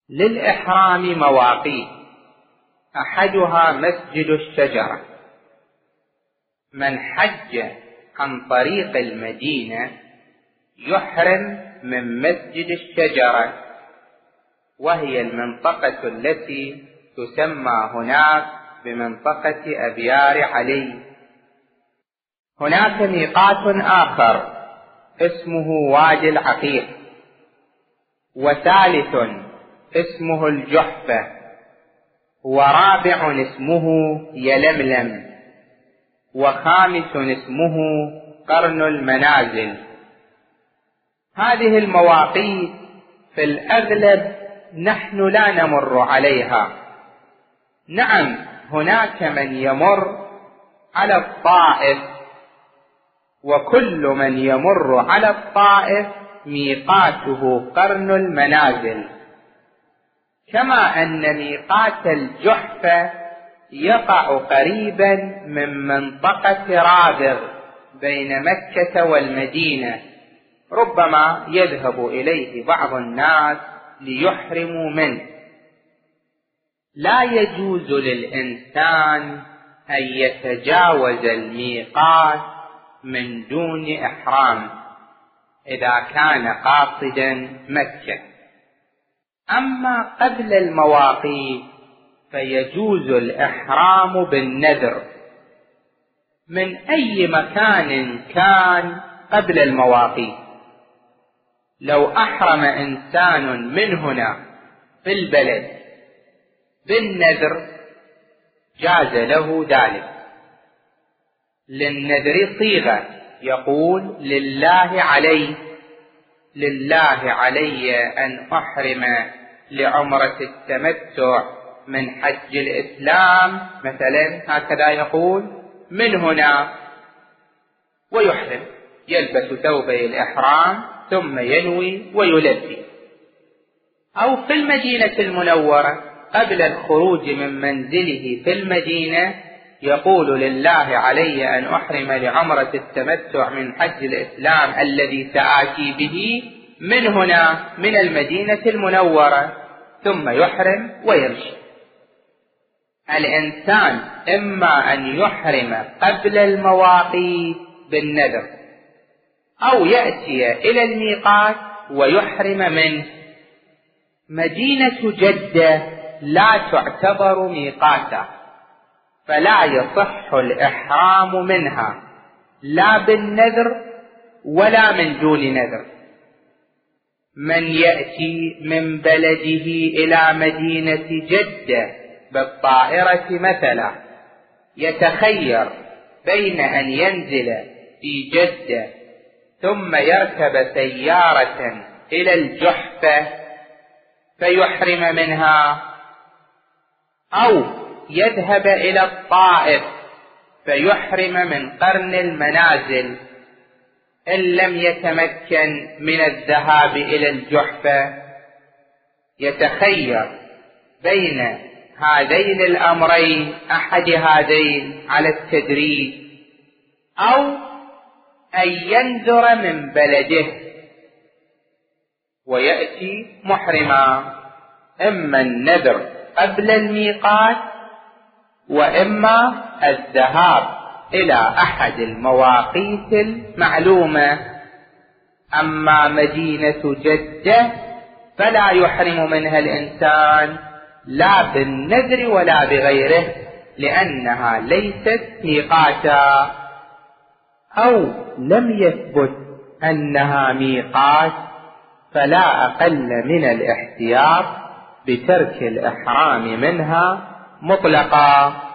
للإحرام مواقيت، أحدها مسجد الشجرة. من حج عن طريق المدينة يحرم من مسجد الشجرة، وهي المنطقة التي تسمى هناك بمنطقة أبيار علي. هناك ميقات آخر اسمه وادي العقيق، وثالث اسمه الجحفة، ورابع اسمه يلملم، وخامس اسمه قرن المنازل. هذه المواقيت في الأغلب نحن لا نمر عليها. نعم، هناك من يمر على الطائف، وكل من يمر على الطائف ميقاته قرن المنازل، كما أن ميقات الجحفة يقع قريبا من منطقة رابغ بين مكة والمدينة، ربما يذهب إليه بعض الناس ليحرموا منه. لا يجوز للإنسان أن يتجاوز الميقات من دون إحرام إذا كان قاصدا مكة. أما قبل المواقيت فيجوز الإحرام بالنذر من أي مكان كان قبل المواقيت. لو أحرم إنسان من هنا في البلد بالنذر جاز له ذلك. للنذر صيغة، يقول لله علي أن أحرم لعمرة التمتع من حج الإسلام مثلا، هكذا يقول من هنا، ويحرم، يلبس ثوبي الإحرام ثم ينوي ويلبي. أو في المدينة المنورة قبل الخروج من منزله في المدينة يقول لله علي أن أحرم لعمرة التمتع من حج الإسلام الذي سآتي به من هنا من المدينة المنورة، ثم يحرم ويمشي. الإنسان إما أن يحرم قبل المواقيت بالنذر، أو يأتي إلى الميقات ويحرم منه. مدينة جدة لا تعتبر ميقاتا، فلا يصح الإحرام منها لا بالنذر ولا من دون نذر. من يأتي من بلده إلى مدينة جدة بالطائرة مثلا يتخير بين أن ينزل في جدة ثم يركب سيارة إلى الجحفة فيحرم منها، أو يذهب إلى الطائف فيحرم من قرن المنازل إن لم يتمكن من الذهاب إلى الجحفة. يتخير بين هذين الأمرين، أحد هذين على التدريج، أو أن ينذر من بلده ويأتي محرما، إما النذر قبل الميقات وإما الذهاب إلى أحد المواقيت المعلومة. أما مدينة جدة فلا يحرم منها الإنسان لا بالنذر ولا بغيره، لأنها ليست ميقاتا، أو لم يثبت أنها ميقات، فلا أقل من الاحتياط بترك الإحرام منها مطلقا.